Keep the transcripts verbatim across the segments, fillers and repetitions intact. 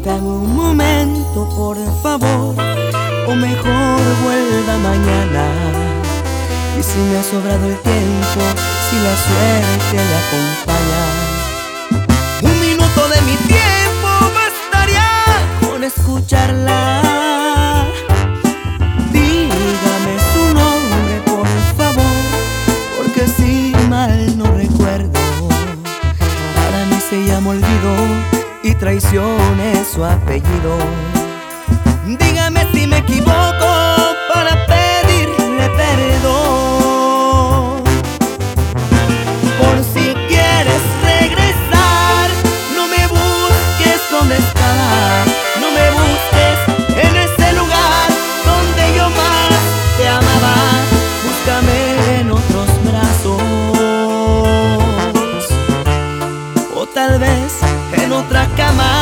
Dame un momento, por favor, o mejor vuelva mañana. Y si me ha sobrado el tiempo, si la suerte le acompaña, un minuto de mi tiempo bastaría con escucharla. Dígame su nombre, por favor, porque si mal no recuerdo, para mí se llama olvido y traición es su apellido. Dígame si me equivoco para pedirle perdón. Por si quieres regresar, no me busques donde estaba, no me busques en ese lugar donde yo más te amaba. Búscame en otros brazos, o tal vez en otra cama.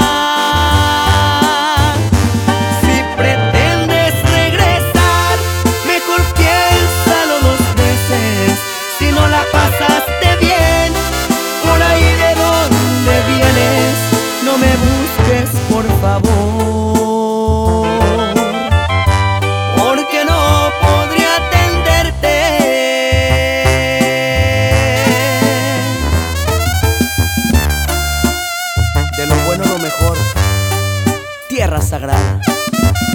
Si pretendes regresar, mejor piénsalo dos veces. Si no la pasaste bien por ahí de donde vienes, no me busques, por favor, porque no podría atenderte. De lo bueno lo mejor, tierra sagrada.